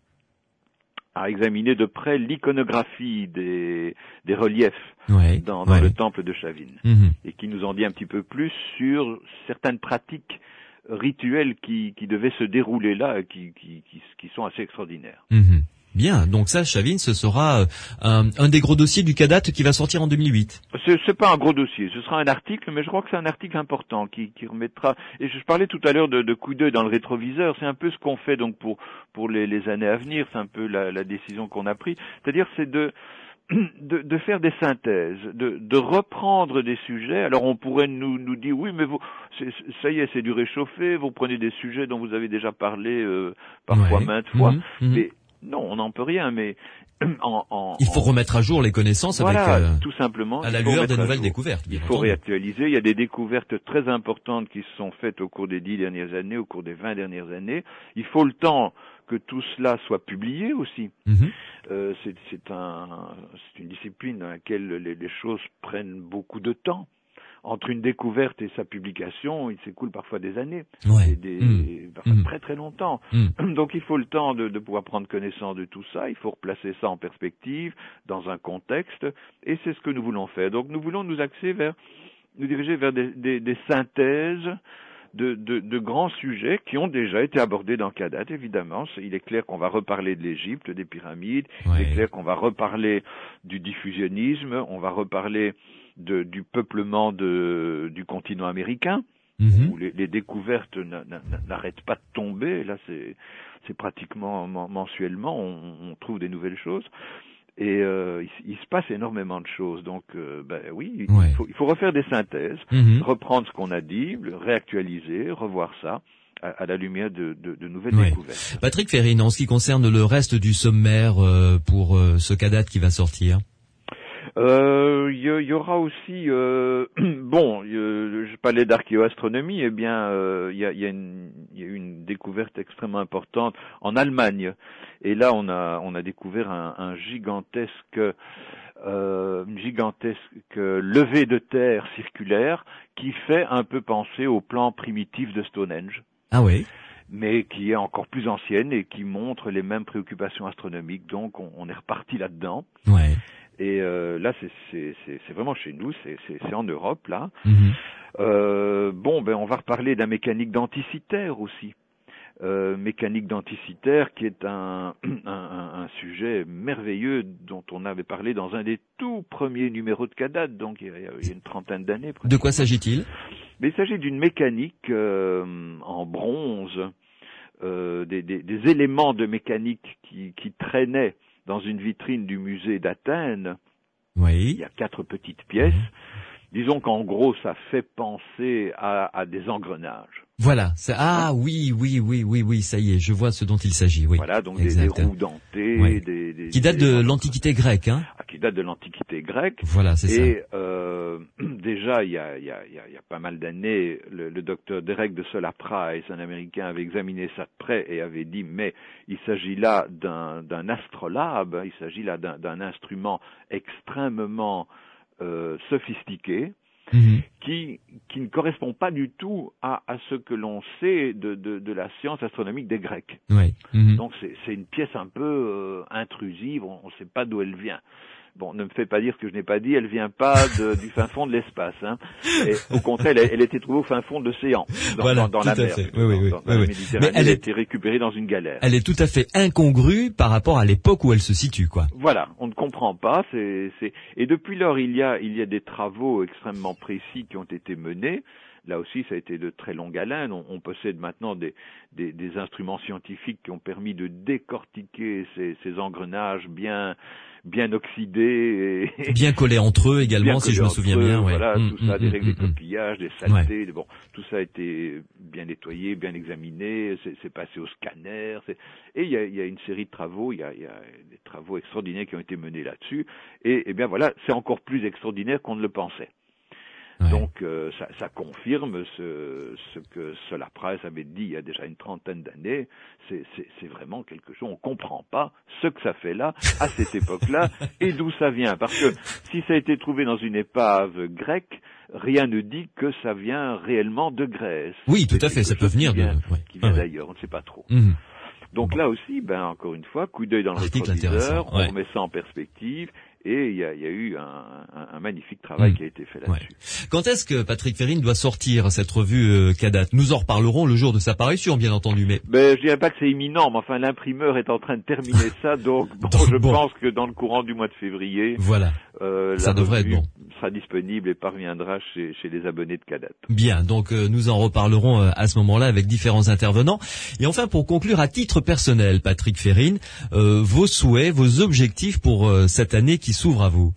[SPEAKER 2] à examiner de près l'iconographie des, des reliefs
[SPEAKER 1] ouais,
[SPEAKER 2] dans, dans
[SPEAKER 1] ouais.
[SPEAKER 2] le temple de Chavin, mmh. et qui nous en dit un petit peu plus sur certaines pratiques rituelles qui, qui devaient se dérouler là, qui, qui, qui, qui sont assez extraordinaires.
[SPEAKER 1] Mmh. Bien, donc ça, Chavin, ce sera un, un des gros dossiers du CADAT qui va sortir en deux mille huit.
[SPEAKER 2] C'est, c'est pas un gros dossier, ce sera un article, mais je crois que c'est un article important qui, qui remettra. Et je parlais tout à l'heure de, de coup d'œil dans le rétroviseur. C'est un peu ce qu'on fait donc pour pour les, les années à venir. C'est un peu la, la décision qu'on a prise. C'est-à-dire, c'est de De, de faire des synthèses, de, de reprendre des sujets. Alors on pourrait nous, nous dire oui, mais vous, c'est, ça y est, c'est du réchauffé. Vous prenez des sujets dont vous avez déjà parlé euh, parfois
[SPEAKER 1] ouais.
[SPEAKER 2] maintes fois,
[SPEAKER 1] mmh, mmh.
[SPEAKER 2] mais non, on n'en peut rien. Mais en, en,
[SPEAKER 1] il faut
[SPEAKER 2] en...
[SPEAKER 1] remettre à jour les connaissances
[SPEAKER 2] voilà,
[SPEAKER 1] avec euh,
[SPEAKER 2] tout simplement.
[SPEAKER 1] à la lueur des nouvelles découvertes.
[SPEAKER 2] Il faut réactualiser. Il y a des découvertes très importantes qui se sont faites au cours des dix dernières années, au cours des vingt dernières années. Il faut le temps que tout cela soit publié aussi.
[SPEAKER 1] Mmh.
[SPEAKER 2] Euh, c'est, c'est, un, c'est une discipline dans laquelle les, les choses prennent beaucoup de temps. Entre une découverte et sa publication, il s'écoule parfois des années,
[SPEAKER 1] ouais.
[SPEAKER 2] des,
[SPEAKER 1] mmh.
[SPEAKER 2] parfois
[SPEAKER 1] mmh.
[SPEAKER 2] très très longtemps.
[SPEAKER 1] Mmh.
[SPEAKER 2] Donc il faut le temps de, de pouvoir prendre connaissance de tout ça, il faut replacer ça en perspective, dans un contexte, et c'est ce que nous voulons faire. Donc nous voulons nous axer vers, nous diriger vers des, des, des synthèses De, de, de grands sujets qui ont déjà été abordés dans CADAT, évidemment. Il est clair qu'on va reparler de l'Égypte, des pyramides, ouais. Il est clair qu'on va reparler du diffusionnisme, on va reparler de, du peuplement de, du continent américain, mm-hmm. où les, les découvertes n'arrêtent pas de tomber. Là, c'est, c'est pratiquement mensuellement, on, on trouve des nouvelles choses. Et euh, il, il se passe énormément de choses, donc euh, ben oui, il,
[SPEAKER 1] ouais.
[SPEAKER 2] faut, il faut refaire des synthèses,
[SPEAKER 1] mmh.
[SPEAKER 2] reprendre ce qu'on a dit, le réactualiser, revoir ça à, à la lumière de, de, de nouvelles
[SPEAKER 1] ouais.
[SPEAKER 2] découvertes.
[SPEAKER 1] Patrick Ferrine, en ce qui concerne le reste du sommaire euh, pour euh, ce CADAT qui va sortir.
[SPEAKER 2] Il euh, y, y aura aussi, euh, bon, euh, je parlais d'archéoastronomie, eh bien, il euh, y, a, y, a une, y a eu une découverte extrêmement importante en Allemagne. Et là, on a, on a découvert un, un gigantesque, euh, une gigantesque levée de terre circulaire qui fait un peu penser au plan primitif de Stonehenge.
[SPEAKER 1] Ah oui.
[SPEAKER 2] Mais qui est encore plus ancienne et qui montre les mêmes préoccupations astronomiques. Donc, on, on est reparti là-dedans.
[SPEAKER 1] Ouais.
[SPEAKER 2] Et euh, là, c'est, c'est, c'est, c'est vraiment chez nous, c'est, c'est, c'est en Europe, là.
[SPEAKER 1] Mm-hmm.
[SPEAKER 2] Euh, bon, ben, on va reparler de la mécanique denticitaire aussi. Euh, mécanique denticitaire qui est un, un, un sujet merveilleux dont on avait parlé dans un des tout premiers numéros de CADAT, donc il y a, il y a une trentaine d'années.
[SPEAKER 1] De quoi s'agit-il ?
[SPEAKER 2] Mais il s'agit d'une mécanique euh, en bronze, euh, des, des, des éléments de mécanique qui, qui traînaient dans une vitrine du musée d'Athènes.
[SPEAKER 1] Oui.
[SPEAKER 2] Il y a quatre petites pièces. Mmh. Disons qu'en gros, ça fait penser à, à des engrenages.
[SPEAKER 1] Voilà. C'est... Ah oui, oui, oui, oui, oui, ça y est, je vois ce dont il s'agit. Oui.
[SPEAKER 2] Voilà, donc des, des roues dentées,
[SPEAKER 1] oui.
[SPEAKER 2] des, des
[SPEAKER 1] qui datent de l'Antiquité grecque, hein.
[SPEAKER 2] Ah, qui datent de l'Antiquité grecque.
[SPEAKER 1] Voilà, c'est ça.
[SPEAKER 2] Et euh, déjà, il y a, il y a, il y a, il y a pas mal d'années, le, le docteur Derek de Solar-Price, un Américain, avait examiné ça de près et avait dit, mais il s'agit là d'un, d'un astrolabe, il s'agit là d'un, d'un instrument extrêmement euh, sophistiqué. Mmh. Qui, qui ne correspond pas du tout à, à ce que l'on sait de, de, de la science astronomique des Grecs.
[SPEAKER 1] Oui. Mmh. Donc
[SPEAKER 2] c'est, c'est une pièce un peu euh, intrusive, on ne sait pas d'où elle vient. Bon, ne me fais pas dire ce que je n'ai pas dit, elle vient pas de, du fin fond de l'espace. Hein. Et, au contraire, elle, elle était trouvée au fin fond de l'océan, dans,
[SPEAKER 1] voilà,
[SPEAKER 2] dans, dans la mer,
[SPEAKER 1] oui, oui, oui,
[SPEAKER 2] dans, dans
[SPEAKER 1] oui,
[SPEAKER 2] la
[SPEAKER 1] oui.
[SPEAKER 2] Méditerranée.
[SPEAKER 1] Mais elle,
[SPEAKER 2] elle a
[SPEAKER 1] est...
[SPEAKER 2] été récupérée dans une galère.
[SPEAKER 1] Elle est tout à fait incongrue par rapport à l'époque où elle se situe, quoi.
[SPEAKER 2] Voilà, on ne comprend pas. C'est, c'est... Et depuis lors, il y a, il y a des travaux extrêmement précis qui ont été menés. Là aussi, ça a été de très longue haleine. On, on possède maintenant des, des, des instruments scientifiques qui ont permis de décortiquer ces, ces engrenages bien, bien oxydés. Et
[SPEAKER 1] bien collés entre eux également, si je me souviens
[SPEAKER 2] eux,
[SPEAKER 1] bien. Ouais.
[SPEAKER 2] Voilà,
[SPEAKER 1] mmh,
[SPEAKER 2] tout ça,
[SPEAKER 1] mmh,
[SPEAKER 2] des règles
[SPEAKER 1] mmh,
[SPEAKER 2] de coquillage, des saletés.
[SPEAKER 1] ouais.
[SPEAKER 2] Bon, tout ça a été bien nettoyé, bien examiné. C'est, c'est passé au scanner. C'est... Et il y a, il y a une série de travaux. Il y a, il y a des travaux extraordinaires qui ont été menés là-dessus. Et, et bien voilà, c'est encore plus extraordinaire qu'on ne le pensait. Ouais. Donc euh, ça, ça confirme ce, ce que Solar-Price avait dit il y a déjà une trentaine d'années. C'est, c'est, c'est vraiment quelque chose. On comprend pas ce que ça fait là à cette époque-là et d'où ça vient. Parce que si ça a été trouvé dans une épave grecque, rien ne dit que ça vient réellement de Grèce.
[SPEAKER 1] Oui, tout à fait. Ça peut venir
[SPEAKER 2] qui vient,
[SPEAKER 1] de ouais.
[SPEAKER 2] qui vient
[SPEAKER 1] ah,
[SPEAKER 2] d'ailleurs. On ne sait pas trop.
[SPEAKER 1] Mmh.
[SPEAKER 2] Donc
[SPEAKER 1] bon.
[SPEAKER 2] Là aussi, ben encore une fois, coup d'œil dans le
[SPEAKER 1] Article
[SPEAKER 2] rétroviseur, on
[SPEAKER 1] ouais.
[SPEAKER 2] remet ça en perspective et il y a, il y a eu un, un, un magnifique travail mmh. qui a été fait là-dessus.
[SPEAKER 1] Ouais. Quand est-ce que Patrick Férine doit sortir cette revue euh, Cadat? Nous en reparlerons le jour de sa parution, bien entendu, mais...
[SPEAKER 2] Ben, je dirais pas que c'est imminent, mais enfin, l'imprimeur est en train de terminer ça, donc, bon, donc je bon. pense que dans le courant du mois de février,
[SPEAKER 1] voilà.
[SPEAKER 2] euh,
[SPEAKER 1] ça
[SPEAKER 2] la
[SPEAKER 1] devrait
[SPEAKER 2] revue
[SPEAKER 1] être bon.
[SPEAKER 2] sera disponible et parviendra chez, chez les abonnés de Cadat.
[SPEAKER 1] Bien, donc euh, nous en reparlerons euh, à ce moment-là avec différents intervenants. Et enfin, pour conclure, à titre personnel, Patrick Férine, euh, vos souhaits, vos objectifs pour euh, cette année qui s'ouvre à vous.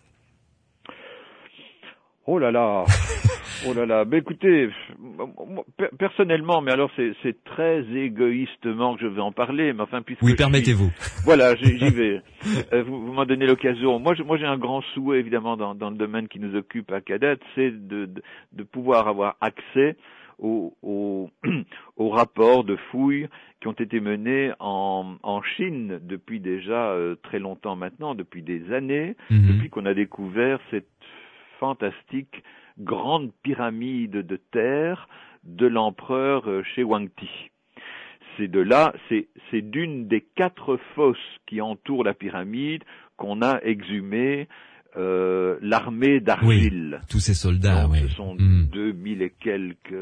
[SPEAKER 2] Oh là là, oh là là. Ben écoutez, personnellement, mais alors c'est, c'est très égoïstement que je vais en parler, mais enfin puisque
[SPEAKER 1] oui, permettez-vous.
[SPEAKER 2] Suis... Voilà, j'y, j'y vais. Euh, vous, vous m'en donnez l'occasion. Moi, je, moi, j'ai un grand souhait évidemment dans, dans le domaine qui nous occupe à Cadat, c'est de, de, de pouvoir avoir accès aux, aux, aux rapports de fouilles qui ont été menés en, en Chine depuis déjà euh, très longtemps maintenant, depuis des années, mm-hmm. depuis qu'on a découvert cette fantastique grande pyramide de terre de l'empereur Shi Huangdi. C'est de là, c'est, c'est d'une des quatre fosses qui entourent la pyramide qu'on a exhumé euh, l'armée d'argile.
[SPEAKER 1] Oui, tous ces soldats,
[SPEAKER 2] donc,
[SPEAKER 1] oui.
[SPEAKER 2] Ce sont
[SPEAKER 1] mmh.
[SPEAKER 2] deux mille et quelques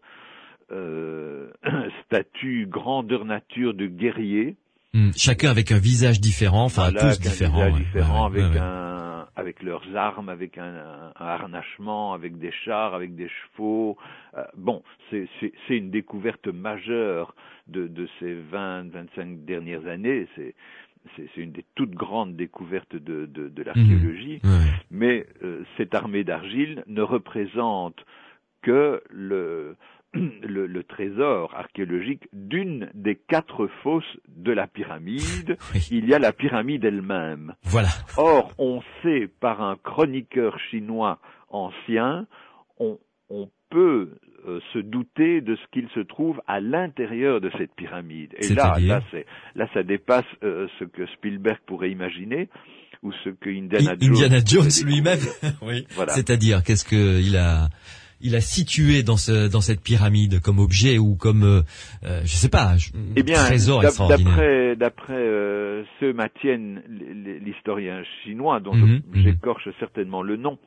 [SPEAKER 2] euh, statues grandeur nature de guerriers.
[SPEAKER 1] Mmh. Chacun avec un visage différent, enfin
[SPEAKER 2] voilà,
[SPEAKER 1] tous différents.
[SPEAKER 2] Un visage
[SPEAKER 1] ouais.
[SPEAKER 2] différent,
[SPEAKER 1] ouais,
[SPEAKER 2] avec
[SPEAKER 1] ouais,
[SPEAKER 2] un, avec leurs armes, avec un, un, un harnachement, avec des chars, avec des chevaux. Euh, bon, c'est, c'est, c'est une découverte majeure de, de ces vingt, vingt-cinq dernières années. C'est, c'est, c'est une des toutes grandes découvertes de, de, de l'archéologie.
[SPEAKER 1] Mmh. Ouais.
[SPEAKER 2] Mais euh, cette armée d'argile ne représente que le Le, le trésor archéologique d'une des quatre fosses de la pyramide. Oui. Il y a la pyramide elle-même.
[SPEAKER 1] Voilà.
[SPEAKER 2] Or, on sait par un chroniqueur chinois ancien, on, on peut euh, se douter de ce qu'il se trouve à l'intérieur de cette pyramide. Et là, là, c'est, là, ça dépasse euh, ce que Spielberg pourrait imaginer ou ce que Indiana Jones.
[SPEAKER 1] Indiana Jones lui-même. Oui.
[SPEAKER 2] Voilà.
[SPEAKER 1] C'est-à-dire, qu'est-ce que il a il a situé dans ce dans cette pyramide comme objet ou comme euh, euh, je sais pas
[SPEAKER 2] eh bien,
[SPEAKER 1] trésor extraordinaire.
[SPEAKER 2] D'après d'après euh, ce maintiennent l'historien chinois dont
[SPEAKER 1] mm-hmm,
[SPEAKER 2] je, j'écorche certainement le nom.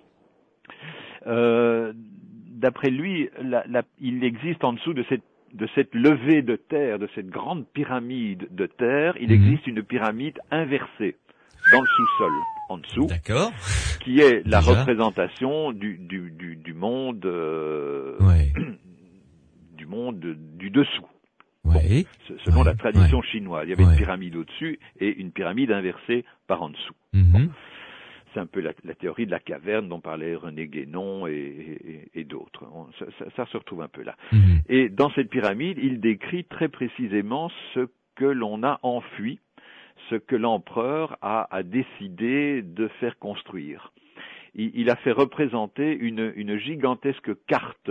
[SPEAKER 2] Euh, d'après lui, la, la, il existe en dessous de cette de cette levée de terre, de cette grande pyramide de terre, il mm-hmm. existe une pyramide inversée dans le sous-sol, en dessous,
[SPEAKER 1] d'accord,
[SPEAKER 2] qui est la
[SPEAKER 1] Déjà.
[SPEAKER 2] représentation du du du, du monde euh,
[SPEAKER 1] ouais.
[SPEAKER 2] du monde du dessous.
[SPEAKER 1] Ouais.
[SPEAKER 2] Bon, selon
[SPEAKER 1] ouais.
[SPEAKER 2] la tradition
[SPEAKER 1] ouais.
[SPEAKER 2] chinoise, il y avait
[SPEAKER 1] ouais.
[SPEAKER 2] une pyramide au-dessus et une pyramide inversée par en dessous.
[SPEAKER 1] Mm-hmm.
[SPEAKER 2] Bon. C'est un peu la, la théorie de la caverne dont parlait René Guénon et, et, et d'autres. On, ça, ça, ça se retrouve un peu là.
[SPEAKER 1] Mm-hmm.
[SPEAKER 2] Et dans cette pyramide, il décrit très précisément ce que l'on a enfui, ce que l'empereur a, a décidé de faire construire. Il, il a fait représenter une, une gigantesque carte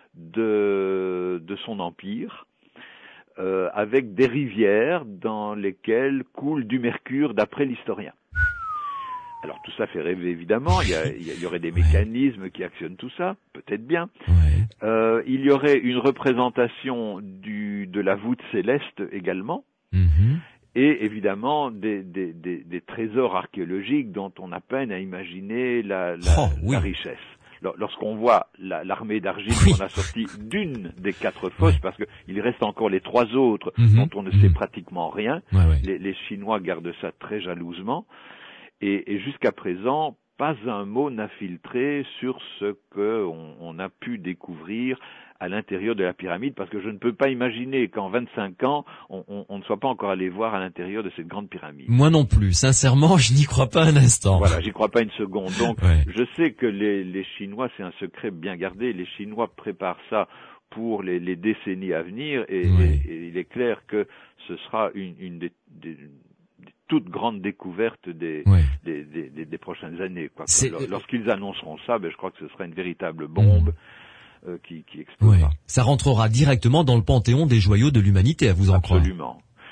[SPEAKER 2] de, de son empire, euh, avec des rivières dans lesquelles coule du mercure d'après l'historien. Alors tout ça fait rêver évidemment, il y, a, il y aurait des mécanismes ouais. qui actionnent tout ça, peut-être bien.
[SPEAKER 1] Ouais.
[SPEAKER 2] Euh, il y aurait une représentation du, de la voûte céleste également.
[SPEAKER 1] Mm-hmm.
[SPEAKER 2] Et évidemment des, des, des, des trésors archéologiques dont on a peine à imaginer la, la,
[SPEAKER 1] oh, oui.
[SPEAKER 2] la richesse. Lorsqu'on voit la, l'armée d'argile
[SPEAKER 1] oui.
[SPEAKER 2] qu'on a sortie d'une des quatre fosses, oui. parce qu'il reste encore les trois autres
[SPEAKER 1] mm-hmm.
[SPEAKER 2] dont on ne mm-hmm. sait pratiquement rien,
[SPEAKER 1] ouais, ouais.
[SPEAKER 2] Les, les Chinois gardent ça très jalousement, et, et jusqu'à présent, pas un mot n'a filtré sur ce qu'on on a pu découvrir à l'intérieur de la pyramide, parce que je ne peux pas imaginer qu'en vingt-cinq ans, on, on, on ne soit pas encore allé voir à l'intérieur de cette grande pyramide.
[SPEAKER 1] Moi non plus, sincèrement, je n'y crois pas un instant.
[SPEAKER 2] Voilà, j'y crois pas une seconde. Donc,
[SPEAKER 1] ouais.
[SPEAKER 2] je sais que les, les Chinois, c'est un secret bien gardé, les Chinois préparent ça pour les, les décennies à venir, et, ouais. et, et il est clair que ce sera une, une des, des, des toutes grandes découvertes des, ouais. des, des, des, des prochaines années. Quoi. Lorsqu'ils annonceront ça, ben, je crois que ce sera une véritable bombe. Mmh. Euh, qui, qui explosera.
[SPEAKER 1] Ouais. Ça rentrera directement dans le panthéon des joyaux de l'humanité, à vous en croire.
[SPEAKER 2] Absolument.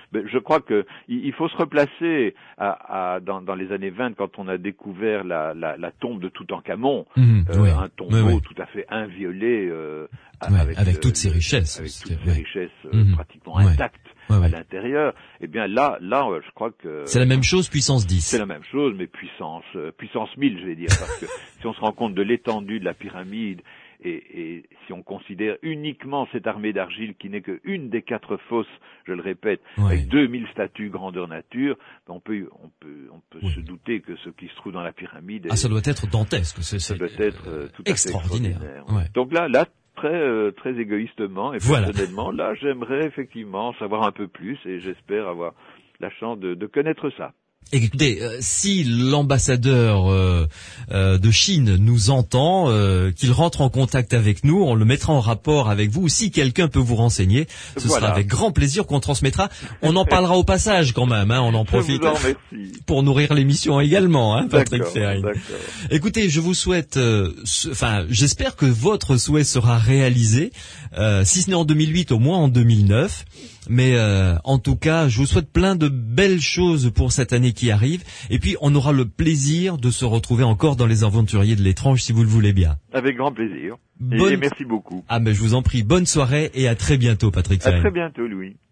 [SPEAKER 2] Mais je crois que il faut se replacer à, à dans, dans les années vingt, quand on a découvert la, la, la tombe de Toutankhamon,
[SPEAKER 1] mmh,
[SPEAKER 2] euh,
[SPEAKER 1] oui,
[SPEAKER 2] un tombeau
[SPEAKER 1] oui, oui.
[SPEAKER 2] tout à fait inviolé, euh,
[SPEAKER 1] ouais,
[SPEAKER 2] avec,
[SPEAKER 1] avec
[SPEAKER 2] euh,
[SPEAKER 1] toutes ses richesses,
[SPEAKER 2] avec
[SPEAKER 1] c'était,
[SPEAKER 2] toutes ses
[SPEAKER 1] ouais.
[SPEAKER 2] richesses euh,
[SPEAKER 1] mmh.
[SPEAKER 2] pratiquement
[SPEAKER 1] ouais.
[SPEAKER 2] intactes.
[SPEAKER 1] Ouais, ouais.
[SPEAKER 2] À l'intérieur, eh bien là, là, je crois que
[SPEAKER 1] c'est la même chose puissance dix.
[SPEAKER 2] C'est la même chose, mais puissance, euh, puissance mille, je vais dire, parce que si on se rend compte de l'étendue de la pyramide et, et si on considère uniquement cette armée d'argile qui n'est qu'une des quatre fosses, je le répète,
[SPEAKER 1] ouais.
[SPEAKER 2] avec deux mille statues grandeur nature, on peut, on peut, on peut
[SPEAKER 1] oui.
[SPEAKER 2] se douter que ce qui se trouve dans la pyramide,
[SPEAKER 1] ah,
[SPEAKER 2] est,
[SPEAKER 1] ça doit être dantesque, c'est,
[SPEAKER 2] ça
[SPEAKER 1] c'est
[SPEAKER 2] doit être euh, tout à
[SPEAKER 1] extraordinaire.
[SPEAKER 2] fait extraordinaire.
[SPEAKER 1] Ouais.
[SPEAKER 2] Donc là, là. Très euh, très égoïstement et
[SPEAKER 1] voilà.
[SPEAKER 2] personnellement, là, j'aimerais effectivement savoir un peu plus et j'espère avoir la chance de, de connaître ça.
[SPEAKER 1] Écoutez, euh, si l'ambassadeur euh, euh, de Chine nous entend, euh, qu'il rentre en contact avec nous, on le mettra en rapport avec vous. Ou si quelqu'un peut vous renseigner, ce
[SPEAKER 2] voilà.
[SPEAKER 1] sera avec grand plaisir qu'on transmettra. On en parlera au passage quand même, hein, on en profite.
[SPEAKER 2] Je vous en remercie.
[SPEAKER 1] Pour nourrir l'émission également, hein, Patrick Ferrine.
[SPEAKER 2] D'accord.
[SPEAKER 1] Écoutez, je vous souhaite, euh, ce, enfin, j'espère que votre souhait sera réalisé, euh, si ce n'est en deux mille huit, au moins en deux mille neuf. Mais euh, en tout cas, je vous souhaite plein de belles choses pour cette année qui arrive. Et puis, on aura le plaisir de se retrouver encore dans les Aventuriers de l'étrange, si vous le voulez bien.
[SPEAKER 2] Avec grand plaisir.
[SPEAKER 1] Bonne...
[SPEAKER 2] Et merci beaucoup.
[SPEAKER 1] Ah, mais je vous en prie. Bonne soirée et à très bientôt, Patrick Ferrine.
[SPEAKER 2] À très bientôt, Louis.